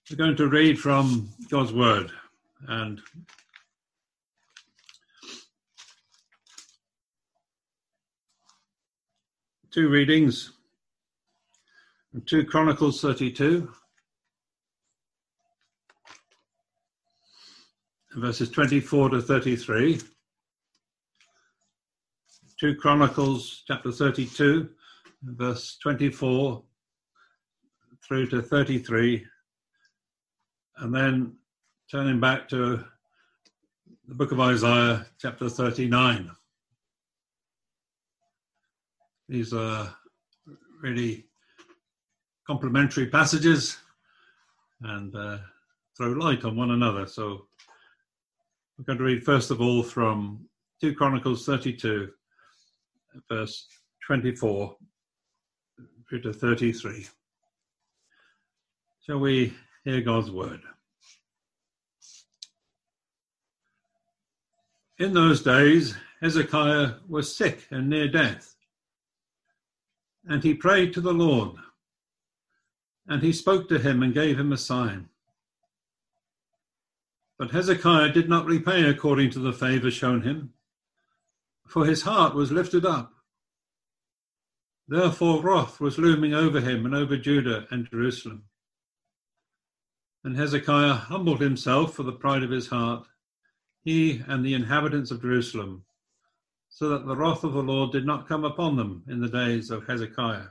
We're going to read from God's Word, and two readings from 2 Chronicles 32, verses 24 to 33. 2 Chronicles chapter 32, verse 24 through to 33. And then turning back to the book of Isaiah, chapter 39. These are really complementary passages and throw light on one another. So we're going to read first of all from 2 Chronicles 32, verse 24 through to 33. Shall we hear God's word? In those days, Hezekiah was sick and near death, and he prayed to the Lord, and he spoke to him and gave him a sign. But Hezekiah did not repay according to the favor shown him, for his heart was lifted up. Therefore wrath was looming over him and over Judah and Jerusalem. And Hezekiah humbled himself for the pride of his heart, he and the inhabitants of Jerusalem, so that the wrath of the Lord did not come upon them in the days of Hezekiah.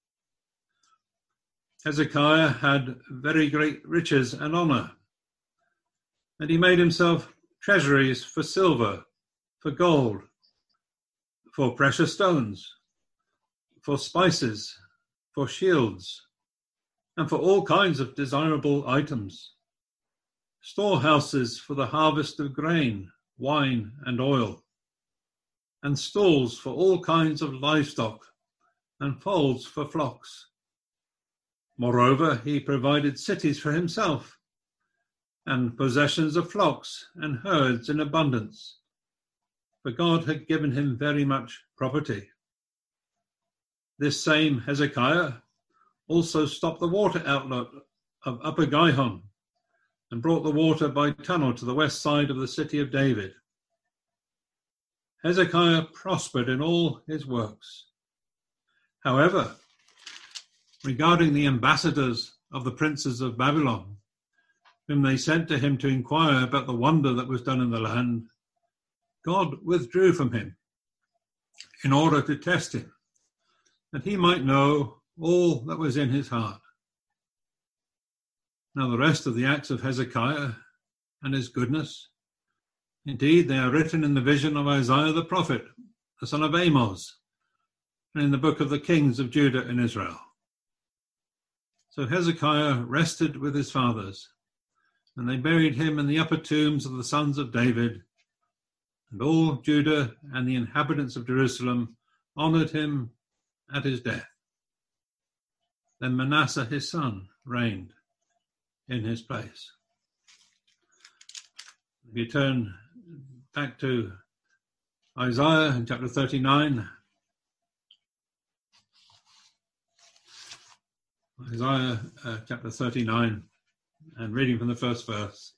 Hezekiah had very great riches and honor, and he made himself treasuries for silver, for gold, for precious stones, for spices, for shields, and for all kinds of desirable items, storehouses for the harvest of grain, wine, and oil, and stalls for all kinds of livestock, and folds for flocks. Moreover, he provided cities for himself, and possessions of flocks and herds in abundance, for God had given him very much property. This same Hezekiah also stopped the water outlet of Upper Gihon and brought the water by tunnel to the west side of the city of David. Hezekiah prospered in all his works. However, regarding the ambassadors of the princes of Babylon, whom they sent to him to inquire about the wonder that was done in the land, God withdrew from him in order to test him, that he might know all that was in his heart. Now the rest of the acts of Hezekiah and his goodness, indeed they are written in the vision of Isaiah the prophet, the son of Amos, and in the book of the kings of Judah and Israel. So Hezekiah rested with his fathers, and they buried him in the upper tombs of the sons of David, and all Judah and the inhabitants of Jerusalem honored him at his death. Then Manasseh his son reigned in his place. If you turn back to Isaiah in chapter 39, Isaiah chapter 39, and reading from the first verse.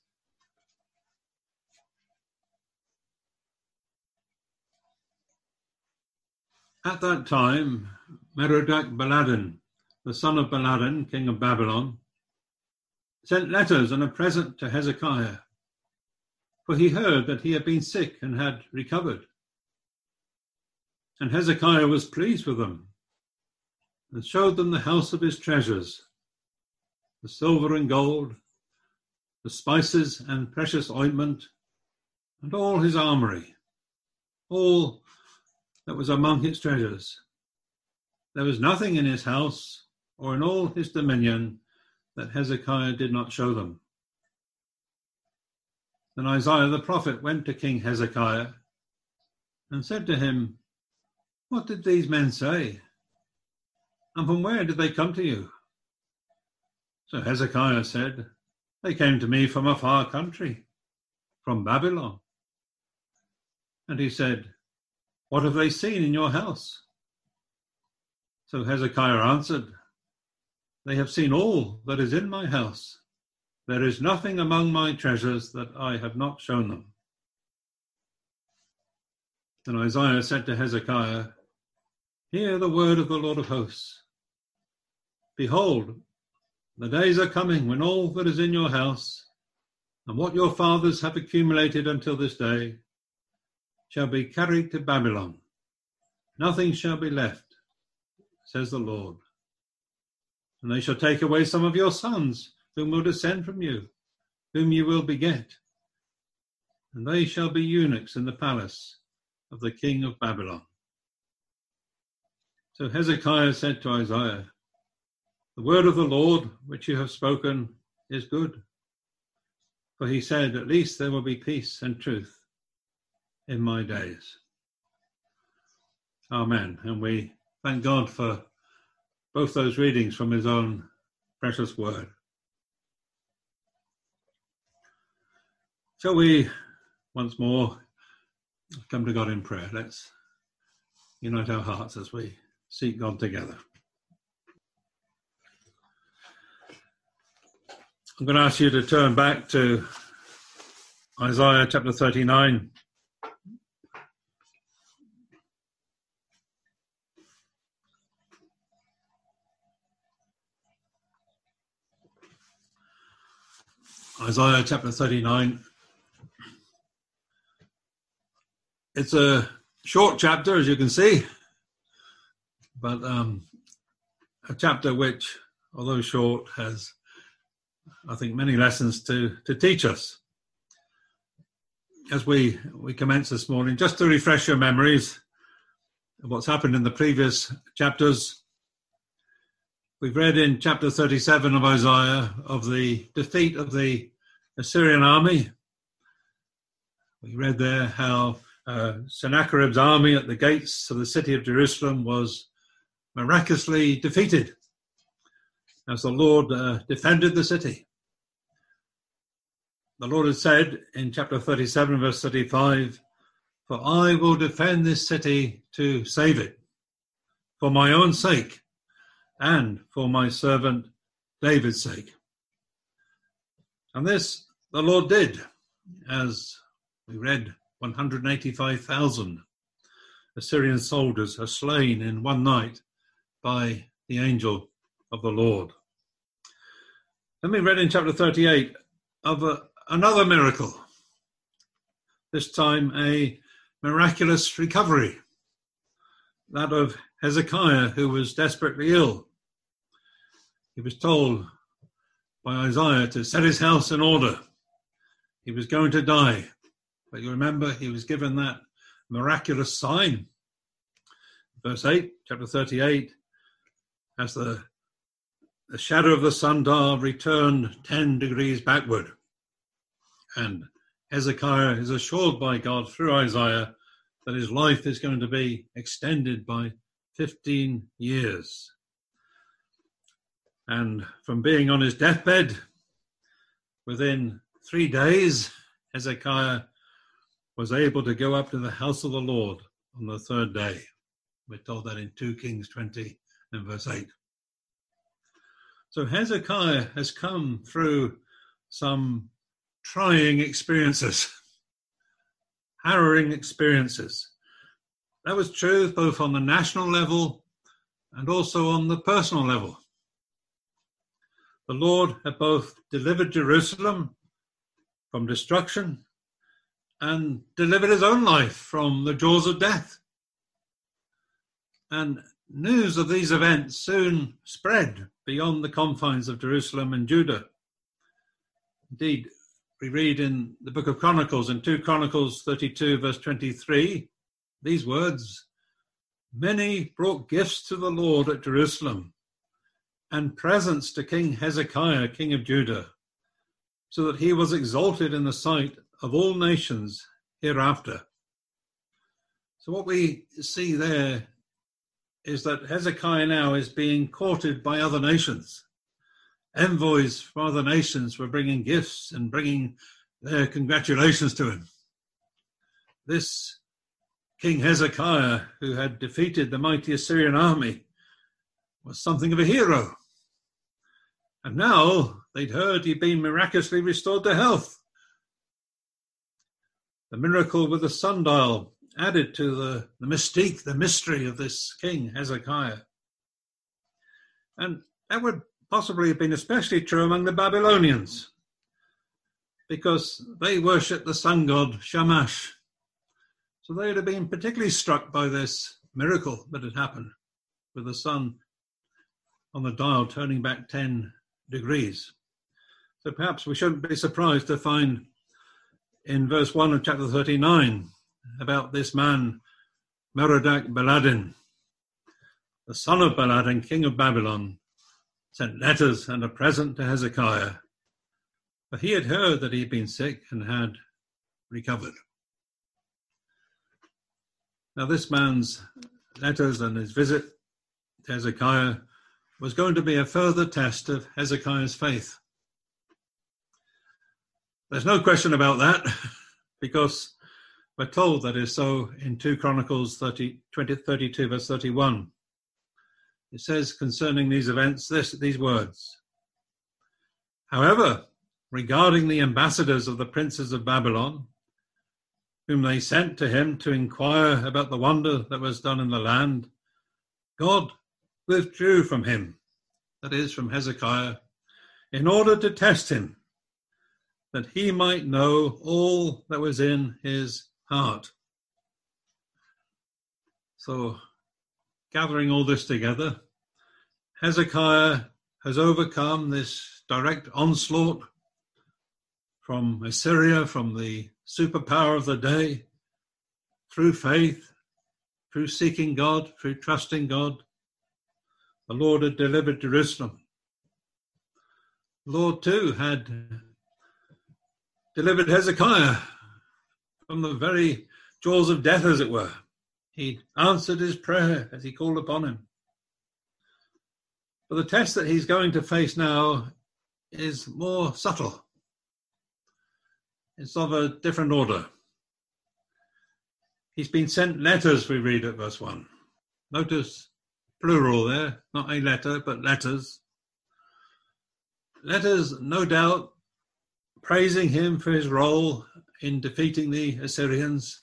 At that time, Merodach-Baladan, the son of Baladan, king of Babylon, sent letters and a present to Hezekiah, for he heard that he had been sick and had recovered. And Hezekiah was pleased with them, and showed them the house of his treasures, the silver and gold, the spices and precious ointment, and all his armory, all that was among his treasures. There was nothing in his house or in all his dominion that Hezekiah did not show them. Then Isaiah the prophet went to King Hezekiah and said to him, "What did these men say? And from where did they come to you?" So Hezekiah said, "They came to me from a far country, from Babylon." And he said, "What have they seen in your house?" So Hezekiah answered, "They have seen all that is in my house, There is nothing among my treasures that I have not shown them. And Isaiah said to Hezekiah, hear the word of the Lord of hosts. Behold, the days are coming when all that is in your house and what your fathers have accumulated until this day shall be carried to Babylon. Nothing shall be left, says the Lord. And they shall take away some of your sons, whom will descend from you, whom you will beget. And they shall be eunuchs in the palace of the king of Babylon. So Hezekiah said to Isaiah, the word of the Lord which you have spoken is good. For he said, at least there will be peace and truth in my days. Amen. And we thank God for both those readings from his own precious word. Shall we once more come to God in prayer? Let's unite our hearts as we seek God together. I'm going to ask you to turn back to Isaiah chapter 39. Isaiah chapter 39. It's a short chapter, as you can see, but a chapter which, although short, has, I think, many lessons to teach us. As we commence this morning, just to refresh your memories of what's happened in the previous chapters, we've read in chapter 37 of Isaiah of the defeat of the Assyrian army. We read there how Sennacherib's army at the gates of the city of Jerusalem was miraculously defeated as the Lord defended the city. The Lord had said in chapter 37, verse 35, for I will defend this city to save it, for my own sake and for my servant David's sake. And this the Lord did, as we read, 185,000 Assyrian soldiers are slain in one night by the angel of the Lord. Then we read in chapter 38 of another miracle, this time a miraculous recovery, that of Hezekiah, who was desperately ill. He was told by Isaiah to set his house in order. He was going to die, but you remember he was given that miraculous sign. Verse 8, chapter 38, as the shadow of the sundial returned 10 degrees backward. And Hezekiah is assured by God through Isaiah that his life is going to be extended by 15 years. And from being on his deathbed, within 3 days, Hezekiah was able to go up to the house of the Lord on the third day. We're told that in 2 Kings 20 and verse 8. So Hezekiah has come through some trying experiences, harrowing experiences. That was true both on the national level and also on the personal level. The Lord had both delivered Jerusalem from destruction and delivered his own life from the jaws of death. And news of these events soon spread beyond the confines of Jerusalem and Judah. Indeed, we read in the book of Chronicles, in 2 Chronicles 32, verse 23, these words, many brought gifts to the Lord at Jerusalem and presents to King Hezekiah, king of Judah, so that he was exalted in the sight of all nations hereafter. So what we see there is that Hezekiah now is being courted by other nations. Envoys from other nations were bringing gifts and bringing their congratulations to him. This King Hezekiah, who had defeated the mighty Assyrian army, was something of a hero. And now They'd heard he'd been miraculously restored to health. The miracle with the sundial added to the mystique, the mystery of this king, Hezekiah. And that would possibly have been especially true among the Babylonians, because they worshipped the sun god Shamash. So they would have been particularly struck by this miracle that had happened with the sun on the dial turning back 10 degrees. So perhaps we shouldn't be surprised to find in verse 1 of chapter 39 about this man, Merodach Baladan, the son of Baladan, king of Babylon, sent letters and a present to Hezekiah, for he had heard that he had been sick and had recovered. Now this man's letters and his visit to Hezekiah was going to be a further test of Hezekiah's faith. There's no question about that, because we're told that is so in 2 Chronicles 32, verse 31. It says concerning these events these words: "However, regarding the ambassadors of the princes of Babylon, whom they sent to him to inquire about the wonder that was done in the land, God withdrew from him," that is, from Hezekiah, "in order to test him, that he might know all that was in his heart." So, gathering all this together, Hezekiah has overcome this direct onslaught from Assyria, from the superpower of the day, through faith, through seeking God, through trusting God. The Lord had delivered Jerusalem. The Lord too had delivered Hezekiah from the very jaws of death, as it were. He answered his prayer as he called upon him. But the test that he's going to face now is more subtle. It's of a different order. He's been sent letters, we read at verse 1. Notice plural there, not a letter, but letters. Letters, no doubt, praising him for his role in defeating the Assyrians,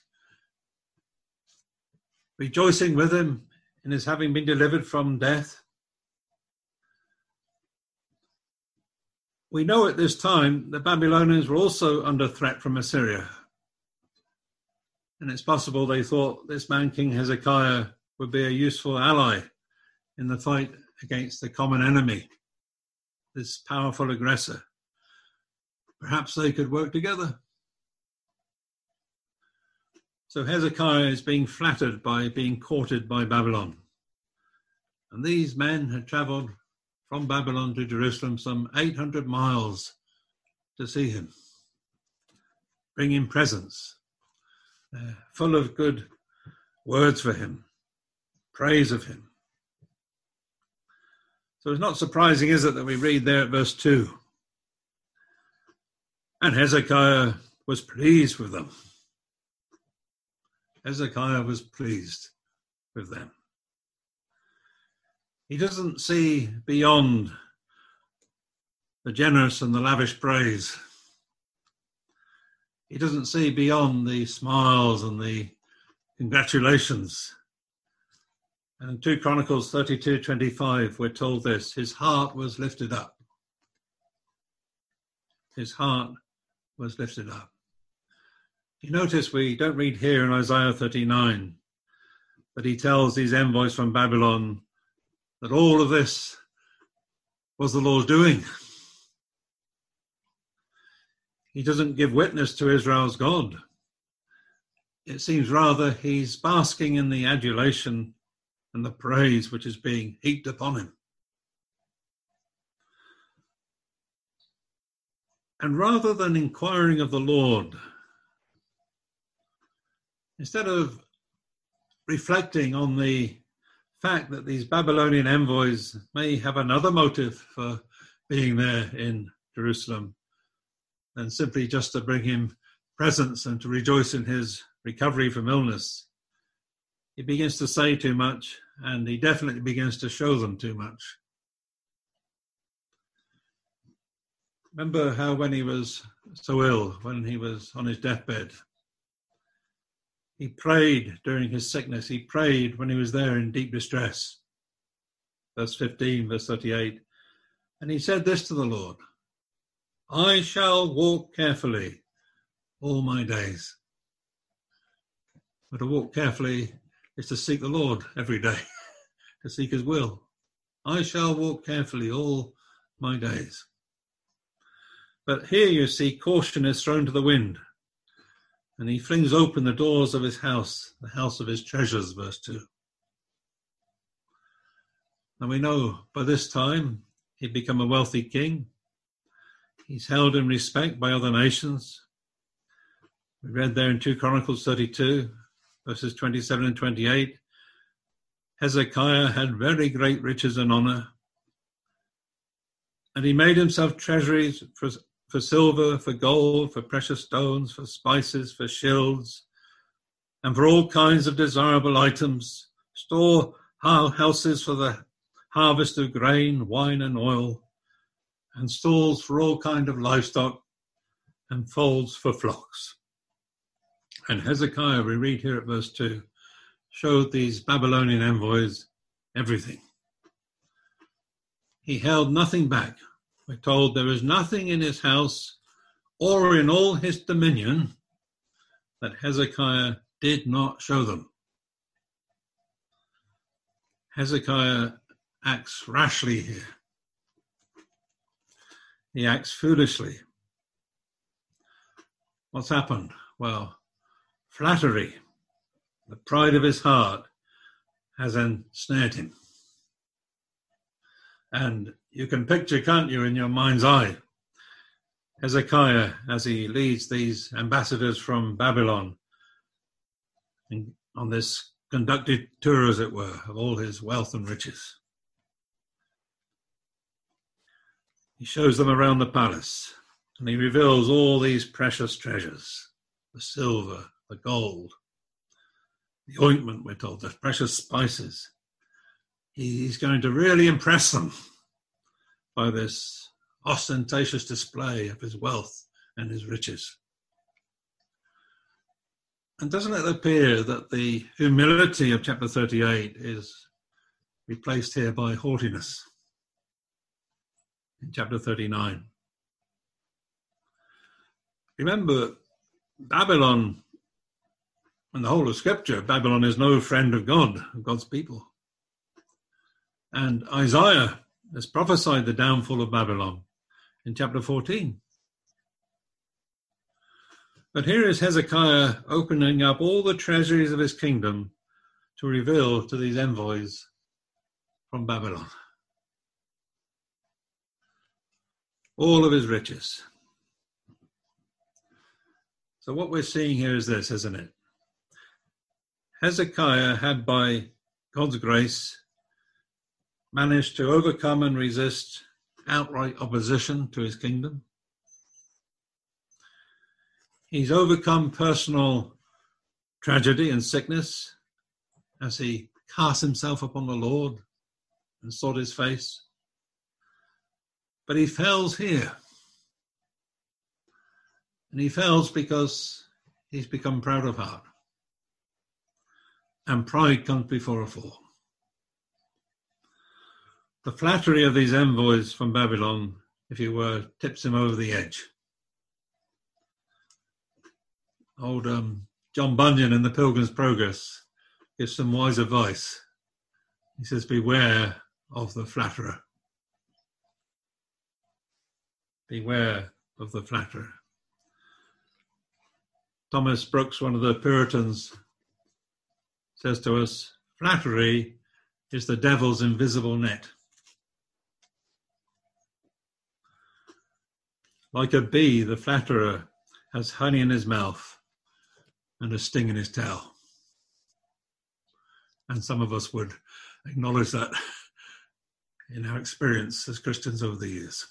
rejoicing with him in his having been delivered from death. We know at this time the Babylonians were also under threat from Assyria. And it's possible they thought this man, King Hezekiah, would be a useful ally in the fight against the common enemy, this powerful aggressor. Perhaps they could work together. So Hezekiah is being flattered by being courted by Babylon. And these men had traveled from Babylon to Jerusalem some 800 miles to see him, bring him presents, full of good words for him, praise of him. So it's not surprising, is it, that we read there at verse 2, "And Hezekiah was pleased with them." Hezekiah was pleased with them. He doesn't see beyond the generous and the lavish praise. He doesn't see beyond the smiles and the congratulations. And in 2 Chronicles 32:25, we're told this: his heart was lifted up. His heart was lifted up. You notice we don't read here in Isaiah 39 that he tells these envoys from Babylon that all of this was the Lord's doing. He doesn't give witness to Israel's God. It seems rather he's basking in the adulation and the praise which is being heaped upon him. And rather than inquiring of the Lord, instead of reflecting on the fact that these Babylonian envoys may have another motive for being there in Jerusalem than simply just to bring him presents and to rejoice in his recovery from illness, he begins to say too much, and he definitely begins to show them too much. Remember how when he was so ill, when he was on his deathbed, he prayed during his sickness. He prayed when he was there in deep distress. Verse 15, verse 38. And he said this to the Lord, I shall walk carefully all my days. But to walk carefully is to seek the Lord every day, to seek his will. I shall walk carefully all my days. But here you see caution is thrown to the wind, and he flings open the doors of his house, the house of his treasures, verse 2. And we know by this time he'd become a wealthy king. He's held in respect by other nations. We read there in 2 Chronicles 32, verses 27 and 28, Hezekiah had very great riches and honor, and he made himself treasuries for silver, for gold, for precious stones, for spices, for shields, and for all kinds of desirable items, store houses for the harvest of grain, wine, and oil, and stalls for all kinds of livestock, and folds for flocks. And Hezekiah, we read here at verse 2, showed these Babylonian envoys everything. He held nothing back. We're told there is nothing in his house or in all his dominion that Hezekiah did not show them. Hezekiah acts rashly here. He acts foolishly. What's happened? Well, flattery, the pride of his heart, has ensnared him. And you can picture, can't you, in your mind's eye, Hezekiah as he leads these ambassadors from Babylon on this conducted tour, as it were, of all his wealth and riches. He shows them around the palace, and he reveals all these precious treasures, the silver, the gold, the ointment, we're told, the precious spices. He's going to really impress them by this ostentatious display of his wealth and his riches. And doesn't it appear that the humility of chapter 38 is replaced here by haughtiness in chapter 39? Remember, Babylon, and the whole of Scripture, Babylon is no friend of God, of God's people. And Isaiah has prophesied the downfall of Babylon in chapter 14. But here is Hezekiah opening up all the treasuries of his kingdom to reveal to these envoys from Babylon all of his riches. So what we're seeing here is this, isn't it? Hezekiah had, by God's grace, managed to overcome and resist outright opposition to his kingdom. He's overcome personal tragedy and sickness as he cast himself upon the Lord and sought his face. But he fails here. And he fails because he's become proud of heart. And pride comes before a fall. The flattery of these envoys from Babylon, if you were, tips him over the edge. Old John Bunyan in The Pilgrim's Progress gives some wise advice. He says, beware of the flatterer. Beware of the flatterer. Thomas Brooks, one of the Puritans, says to us, flattery is the devil's invisible net. Like a bee, the flatterer has honey in his mouth and a sting in his tail. And some of us would acknowledge that in our experience as Christians over the years.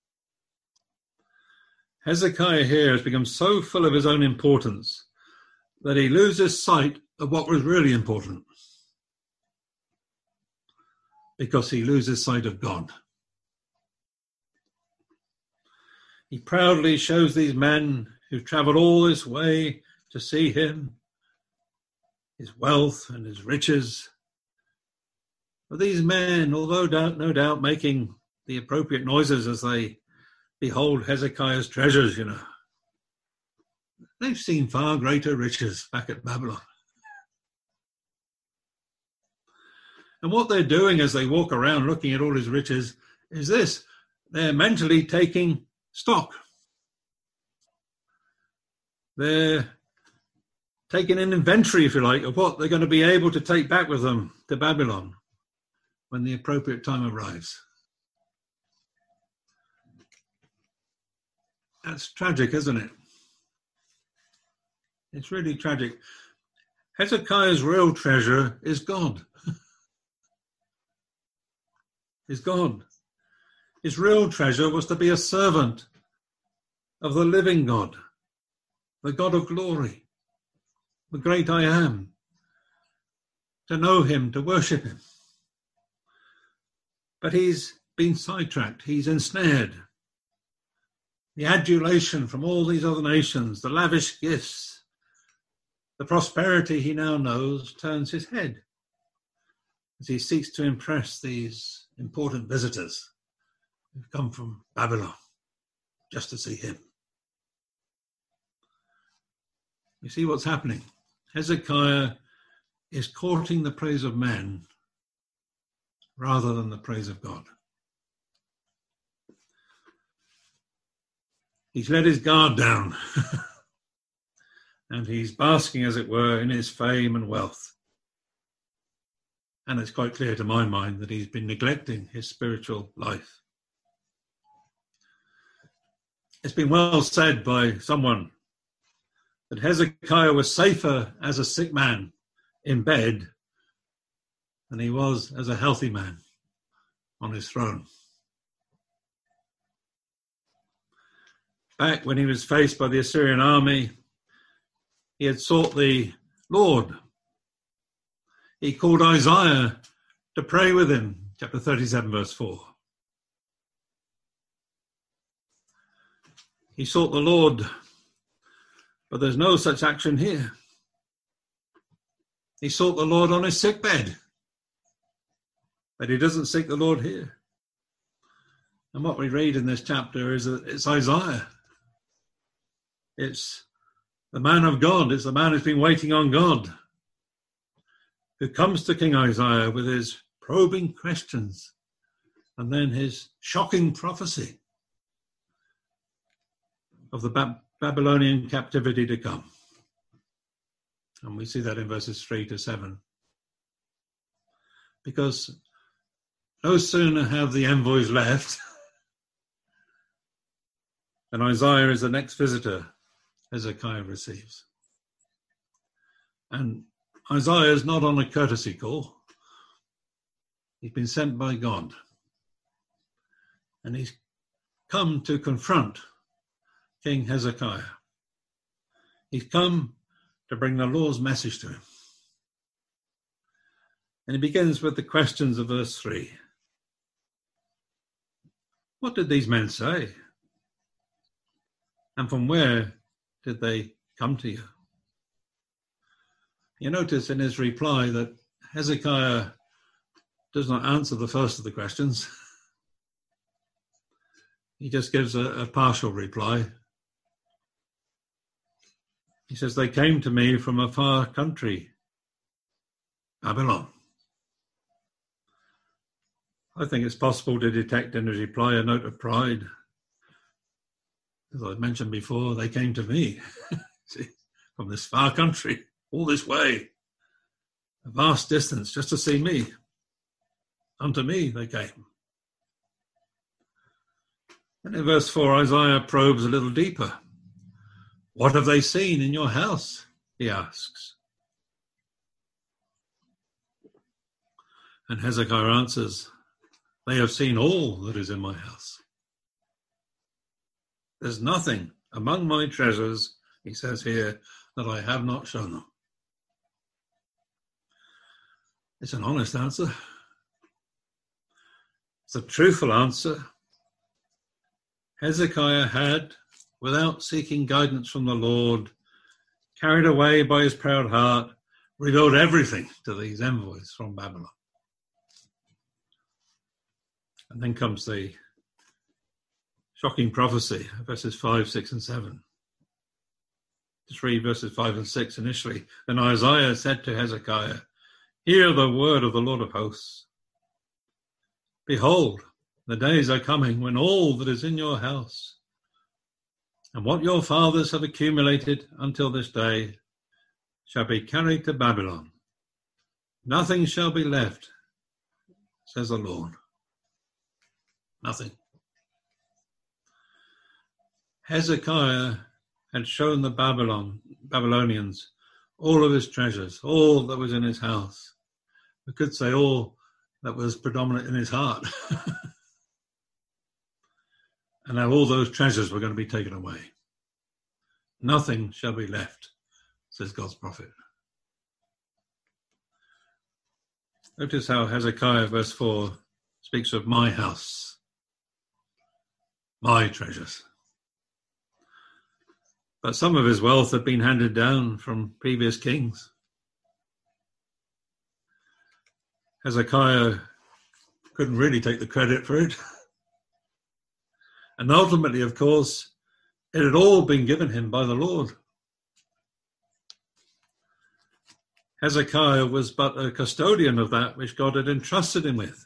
Hezekiah here has become so full of his own importance that he loses sight of what was really important, because he loses sight of God. He proudly shows these men who've travelled all this way to see him, his wealth and his riches. But these men, although no doubt making the appropriate noises as they behold Hezekiah's treasures, they've seen far greater riches back at Babylon. And what they're doing as they walk around looking at all his riches is this: they're mentally taking stock. They're taking an inventory, if you like, of what they're going to be able to take back with them to Babylon when the appropriate time arrives. That's tragic, isn't it? It's really tragic. Hezekiah's real treasure is God. Is God. His real treasure was to be a servant of the living God, the God of glory, the great I am, to know him, to worship him. But he's been sidetracked, he's ensnared. The adulation from all these other nations, the lavish gifts, the prosperity he now knows turns his head as he seeks to impress these important visitors who've come from Babylon just to see him. You see what's happening? Hezekiah is courting the praise of men rather than the praise of God. He's let his guard down and he's basking, as it were, in his fame and wealth. And it's quite clear to my mind that he's been neglecting his spiritual life. It's been well said by someone that Hezekiah was safer as a sick man in bed than he was as a healthy man on his throne. Back when he was faced by the Assyrian army, he had sought the Lord. He called Isaiah to pray with him, chapter 37, verse 4. He sought the Lord, but there's no such action here. He sought the Lord on his sickbed, but he doesn't seek the Lord here. And what we read in this chapter is that it's Isaiah. It's the man of God. It's the man who's been waiting on God, who comes to King Isaiah with his probing questions and then his shocking prophecy of the Babylonian captivity to come. And we see that in verses 3 to 7. Because no sooner have the envoys left than Isaiah is the next visitor Hezekiah receives. And Isaiah is not on a courtesy call. He's been sent by God. And he's come to confront King Hezekiah. He's come to bring the Lord's message to him. And he begins with the questions of verse 3. What did these men say? And from where did they come to you? You notice in his reply that Hezekiah does not answer the first of the questions. He just gives a partial reply. He says, they came to me from a far country, Babylon. I think it's possible to detect in his reply a note of pride. As I mentioned before, they came to me from this far country, all this way, a vast distance, just to see me. Unto me they came. And in verse 4, Isaiah probes a little deeper. What have they seen in your house? He asks. And Hezekiah answers, they have seen all that is in my house. There's nothing among my treasures, he says here, that I have not shown them. It's an honest answer. It's a truthful answer. Hezekiah had, without seeking guidance from the Lord, carried away by his proud heart, revealed everything to these envoys from Babylon. And then comes the shocking prophecy, verses 5, 6, and 7. Just read verses 5 and 6 initially. Then Isaiah said to Hezekiah, "Hear the word of the Lord of hosts. Behold, the days are coming when all that is in your house and what your fathers have accumulated until this day shall be carried to Babylon. Nothing shall be left, says the Lord." Nothing. Hezekiah had shown the Babylonians all of his treasures, all that was in his house. We could say all that was predominant in his heart. And now all those treasures were going to be taken away. Nothing shall be left, says God's prophet. Notice how Hezekiah, verse 4, speaks of my house, my treasures. But some of his wealth had been handed down from previous kings. Hezekiah couldn't really take the credit for it. And ultimately, of course, it had all been given him by the Lord. Hezekiah was but a custodian of that which God had entrusted him with.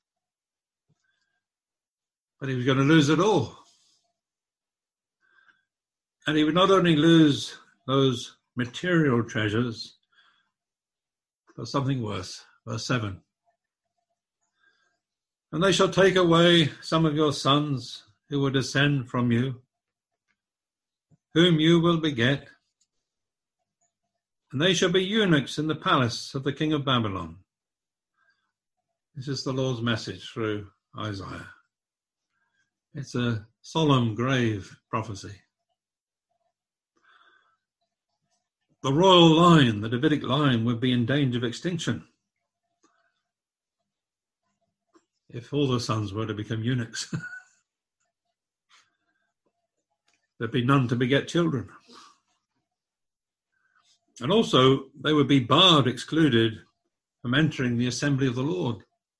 But he was going to lose it all. And he would not only lose those material treasures, but something worse. Verse 7. And they shall take away some of your sons who will descend from you, whom you will beget, and they shall be eunuchs in the palace of the king of Babylon. This is the Lord's message through Isaiah. It's a solemn, grave prophecy. The royal line, the Davidic line, would be in danger of extinction if all the sons were to become eunuchs. There'd be none to beget children. And also, they would be barred, excluded from entering the assembly of the Lord.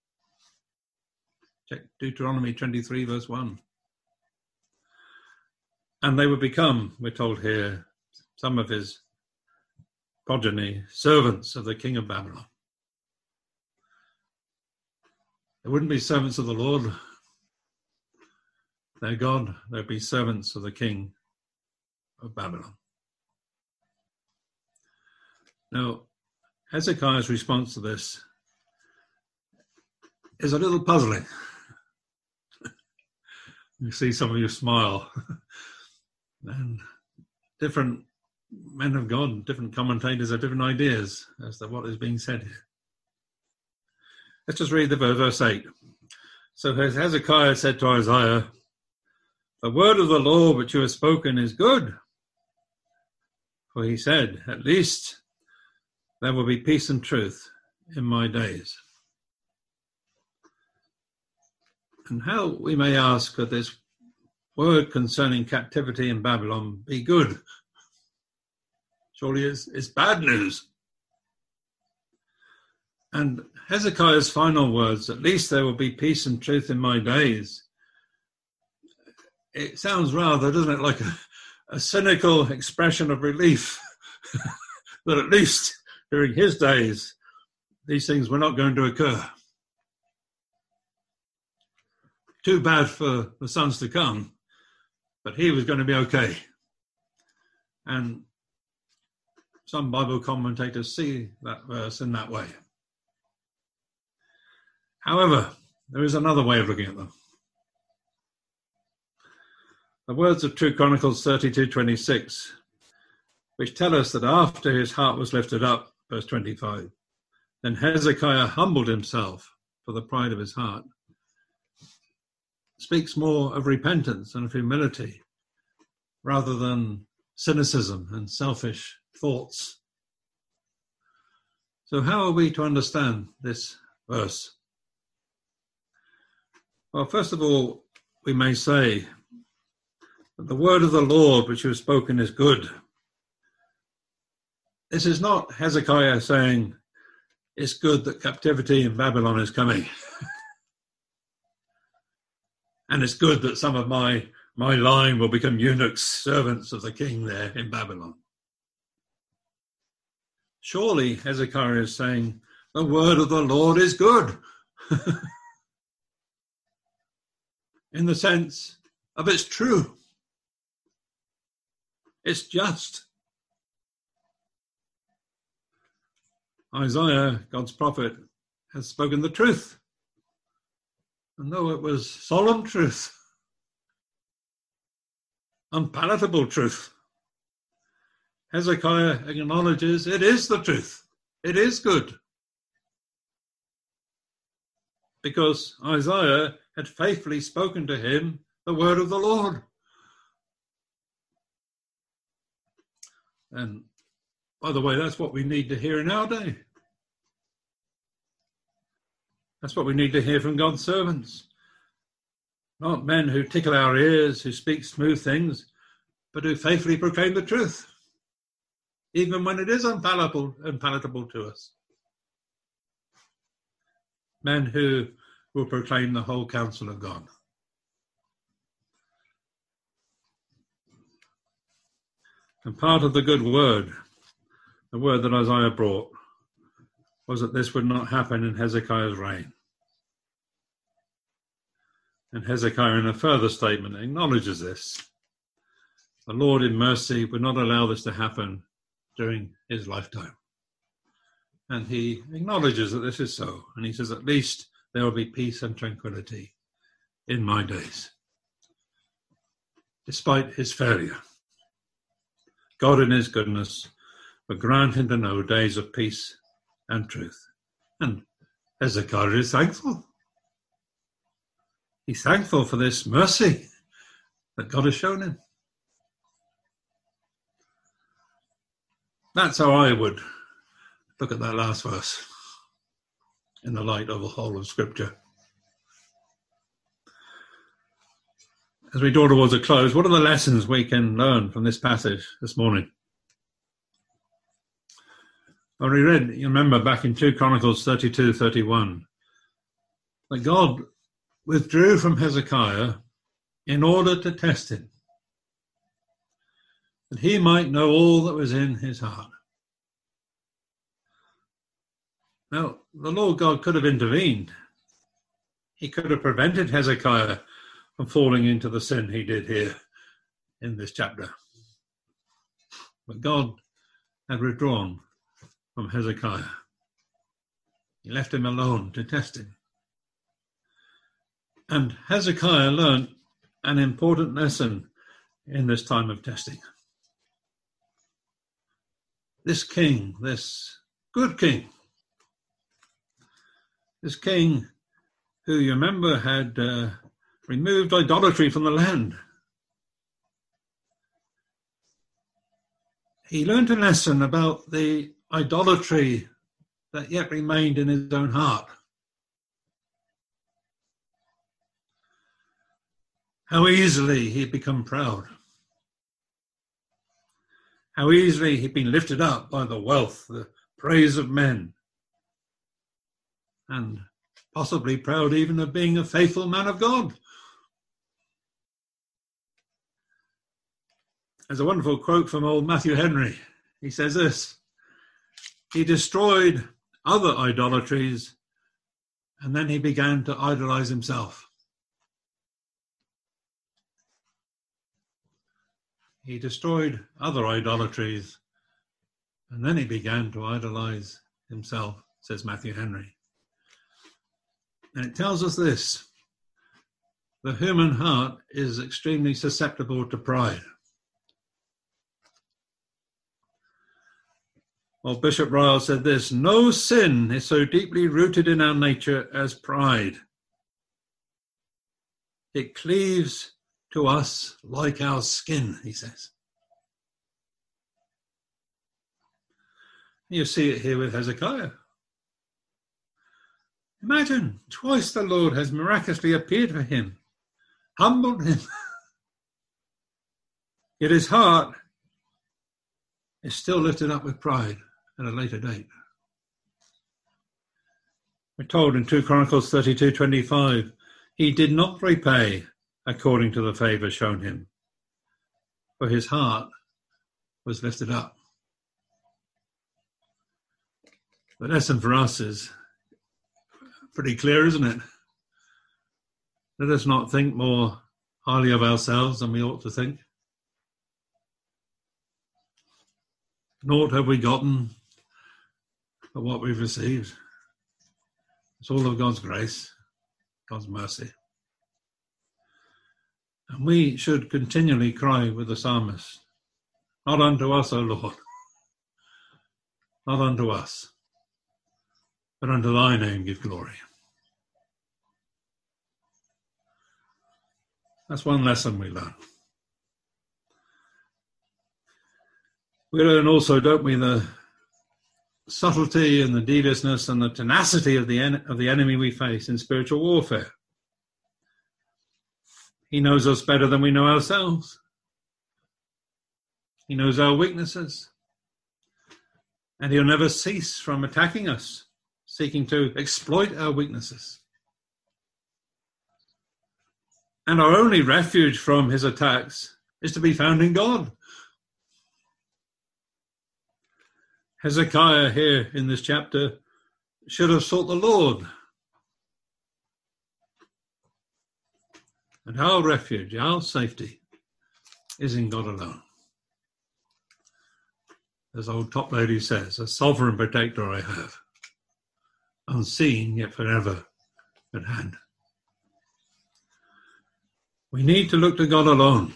Check Deuteronomy 23, verse 1. And they would become, we're told here, some of his progeny, servants of the king of Babylon. They wouldn't be servants of the Lord, their God. They'd be servants of the king of Babylon. Now, Hezekiah's response to this is a little puzzling. You see some of you smile. And different men of God, different commentators have different ideas as to what is being said here. Let's just read the verse 8. So Hezekiah said to Isaiah, "The word of the Lord which you have spoken is good." For he said, "At least there will be peace and truth in my days." And how, we may ask, could this word concerning captivity in Babylon be good? Surely it's bad news. And Hezekiah's final words, "At least there will be peace and truth in my days," it sounds rather, doesn't it, like a cynical expression of relief that at least during his days, these things were not going to occur. Too bad for the sons to come, but he was going to be okay. And some Bible commentators see that verse in that way. However, there is another way of looking at them. The words of 2 Chronicles 32:26, which tell us that after his heart was lifted up, verse 25, then Hezekiah humbled himself for the pride of his heart, speaks more of repentance and of humility rather than cynicism and selfish thoughts. So how are we to understand this verse? Well, first of all, we may say But the word of the Lord which you have spoken is good. This is not Hezekiah saying, it's good that captivity in Babylon is coming. And it's good that some of my line will become eunuchs, servants of the king there in Babylon. Surely Hezekiah is saying, the word of the Lord is good. In the sense of it's true. It's just. Isaiah, God's prophet, has spoken the truth. And though it was solemn truth, unpalatable truth, Hezekiah acknowledges it is the truth. It is good. Because Isaiah had faithfully spoken to him the word of the Lord. And by the way, that's what we need to hear in our day. That's what we need to hear from God's servants. Not men who tickle our ears, who speak smooth things, but who faithfully proclaim the truth, even when it is unpalatable to us. Men who will proclaim the whole counsel of God. And part of the good word, the word that Isaiah brought, was that this would not happen in Hezekiah's reign. And Hezekiah, in a further statement, acknowledges this. The Lord in mercy would not allow this to happen during his lifetime. And he acknowledges that this is so. And he says, at least there will be peace and tranquility in my days, despite his failure. God in his goodness will grant him to know days of peace and truth. And Hezekiah is thankful. He's thankful for this mercy that God has shown him. That's how I would look at that last verse in the light of the whole of Scripture. As we draw towards a close, what are the lessons we can learn from this passage this morning? Well, we read, you remember, back in 2 Chronicles 32:31, that God withdrew from Hezekiah in order to test him, that he might know all that was in his heart. Now, the Lord God could have intervened. He could have prevented Hezekiah from falling into the sin he did here in this chapter. But God had withdrawn from Hezekiah. He left him alone to test him. And Hezekiah learned an important lesson in this time of testing. This king, this good king, this king who, you remember, had removed idolatry from the land. He learned a lesson about the idolatry that yet remained in his own heart. How easily he'd become proud. How easily he'd been lifted up by the wealth, the praise of men, and possibly proud even of being a faithful man of God. There's a wonderful quote from old Matthew Henry. He says this: he destroyed other idolatries and then he began to idolize himself. He destroyed other idolatries and then he began to idolize himself, says Matthew Henry. And it tells us this: the human heart is extremely susceptible to pride. Well, Bishop Ryle said this: no sin is so deeply rooted in our nature as pride. It cleaves to us like our skin, he says. You see it here with Hezekiah. Imagine, twice the Lord has miraculously appeared for him, humbled him, Yet his heart is still lifted up with pride at a later date. We're told in 2 Chronicles 32:25, he did not repay according to the favour shown him, for his heart was lifted up. The lesson for us is pretty clear, isn't it? Let us not think more highly of ourselves than we ought to think. Naught have we gotten but what we've received. It's all of God's grace, God's mercy. And we should continually cry with the psalmist, not unto us, O Lord, not unto us, but unto thy name give glory. That's one lesson we learn. We learn also, don't we, the subtlety and the deviousness and the tenacity of the enemy we face in spiritual warfare. He knows us better than we know ourselves. He knows our weaknesses. And he'll never cease from attacking us, seeking to exploit our weaknesses. And our only refuge from his attacks is to be found in God. Hezekiah here in this chapter should have sought the Lord. And our refuge, our safety, is in God alone. As old Toplady says, a sovereign protector I have, unseen yet forever at hand. We need to look to God alone.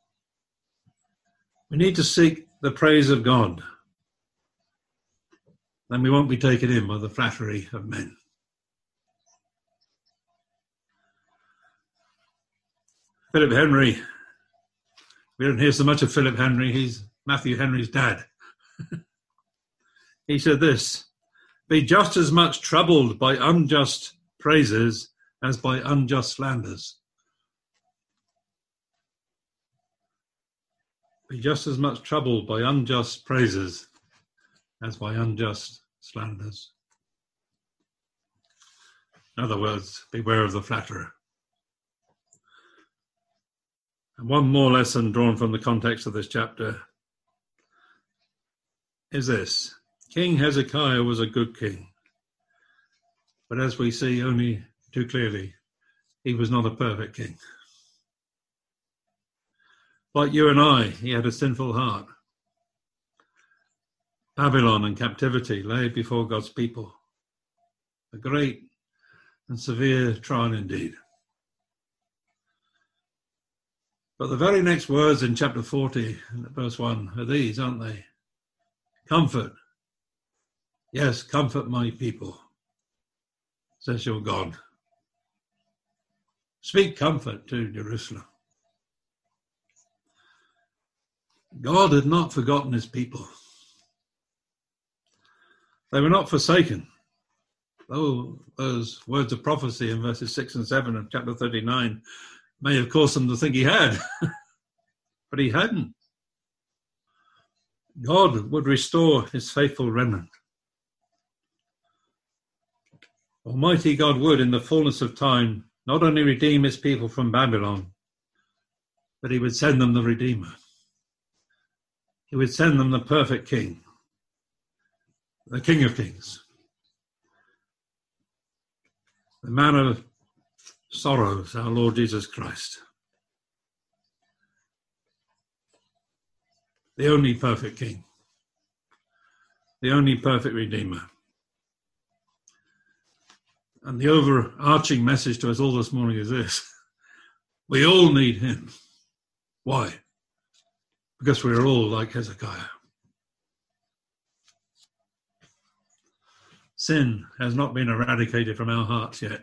We need to seek the praise of God. Then we won't be taken in by the flattery of men. Philip Henry. We don't hear so much of Philip Henry. He's Matthew Henry's dad. He said this, be just as much troubled by unjust praises as by unjust slanders. Be just as much troubled by unjust praises as by unjust slanders. In other words, beware of the flatterer. And one more lesson drawn from the context of this chapter is this. King Hezekiah was a good king. But as we see only too clearly, he was not a perfect king. Like you and I, he had a sinful heart. Babylon and captivity lay before God's people. A great and severe trial indeed. But the very next words in chapter 40, verse 1, are these, aren't they? Comfort. Yes, comfort my people, says your God. Speak comfort to Jerusalem. God had not forgotten his people. They were not forsaken. Though those words of prophecy in verses 6 and 7 of chapter 39 may have caused them to think he had, but he hadn't. God would restore his faithful remnant. Almighty God would, in the fullness of time, not only redeem his people from Babylon, but he would send them the Redeemer. He would send them the perfect King, the King of Kings, the man of sorrows, our Lord Jesus Christ, the only perfect King, the only perfect Redeemer. And the overarching message to us all this morning is this. We all need him. Why? Because we're all like Hezekiah. Sin has not been eradicated from our hearts yet.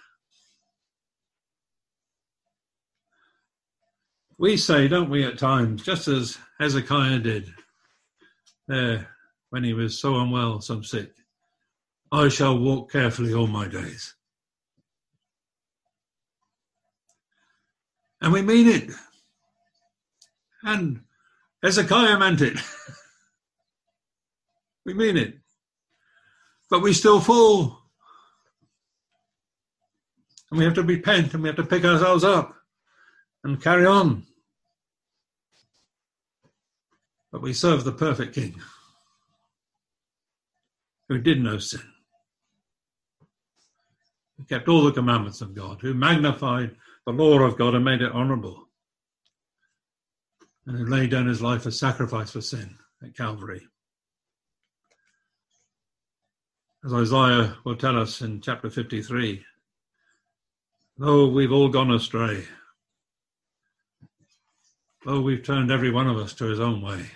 We say, don't we, at times, just as Hezekiah did there when he was so unwell, so sick, I shall walk carefully all my days. And we mean it. And Hezekiah meant it. We mean it. But we still fall. And we have to repent and we have to pick ourselves up and carry on. But we serve the perfect King who did no sin, who kept all the commandments of God, who magnified the law of God and made it honourable, and who laid down his life as sacrifice for sin at Calvary. As Isaiah will tell us in chapter 53, though we've all gone astray, though we've turned every one of us to his own way,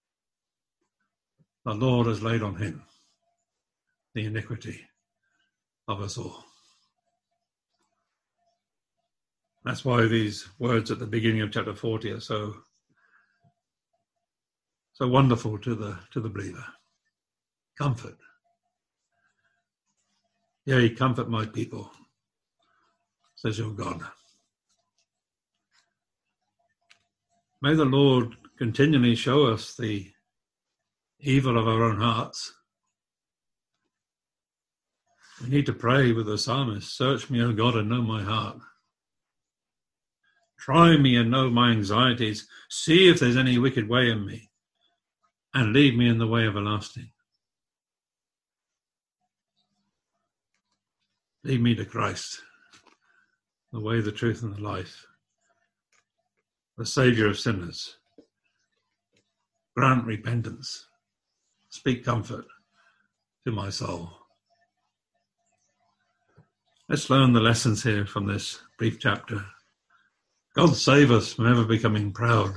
the Lord has laid on him the iniquity of us all. That's why these words at the beginning of chapter 40 are so wonderful to the believer. Comfort. Yea, comfort my people, says your God. May the Lord continually show us the evil of our own hearts. We need to pray with the psalmist, search me, O God, and know my heart. Try me and know my anxieties. See if there's any wicked way in me, and lead me in the way everlasting. Lead me to Christ, the way, the truth, and the life, the Saviour of sinners. Grant repentance. Speak comfort to my soul. Let's learn the lessons here from this brief chapter. God save us from ever becoming proud.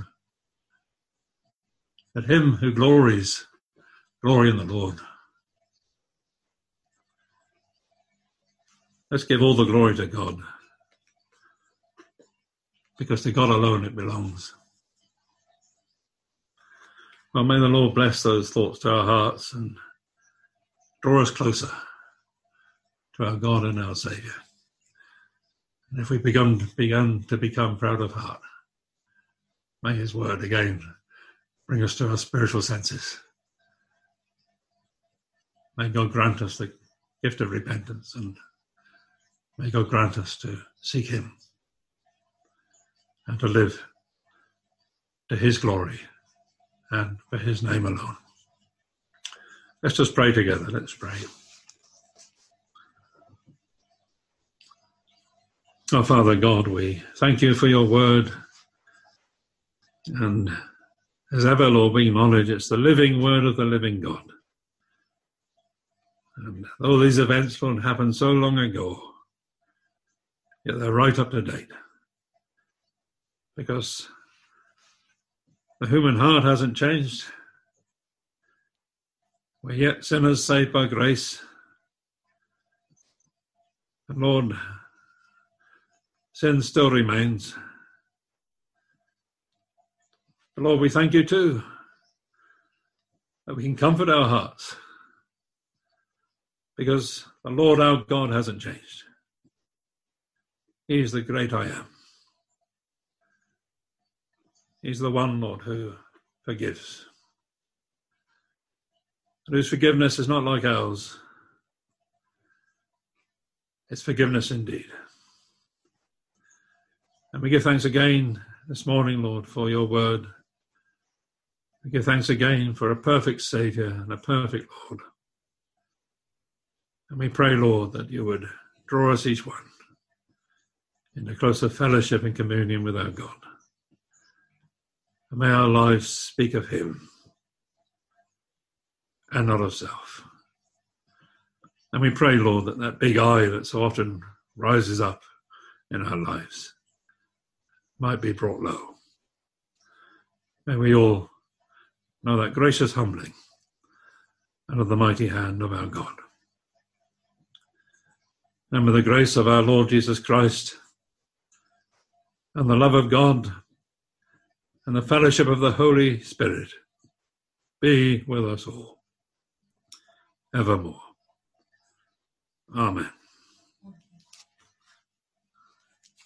Let him who glories, glory in the Lord. Let's give all the glory to God, because to God alone it belongs. Well, may the Lord bless those thoughts to our hearts and draw us closer to our God and our Saviour. And if we begun to become proud of heart, may his word again bring us to our spiritual senses. May God grant us the gift of repentance, and may God grant us to seek him and to live to his glory and for his name alone. Let's just pray together. Let's pray. Oh, Father God, we thank you for your word. And as ever, Lord, we acknowledge it's the living word of the living God. And though these events won't happen so long ago, yet they're right up to date. Because the human heart hasn't changed. We're yet sinners saved by grace. And Lord, sin still remains. But Lord, we thank you too that we can comfort our hearts, because the Lord our God hasn't changed. He is the great I am. He's the one, Lord, who forgives, and whose forgiveness is not like ours. It's forgiveness indeed. And we give thanks again this morning, Lord, for your word. We give thanks again for a perfect Saviour and a perfect Lord. And we pray, Lord, that you would draw us each one into closer fellowship and communion with our God. And may our lives speak of him and not of self. And we pray, Lord, that big I that so often rises up in our lives might be brought low. May we all know that gracious humbling under the mighty hand of our God. And with the grace of our Lord Jesus Christ and the love of God and the fellowship of the Holy Spirit be with us all evermore. Amen.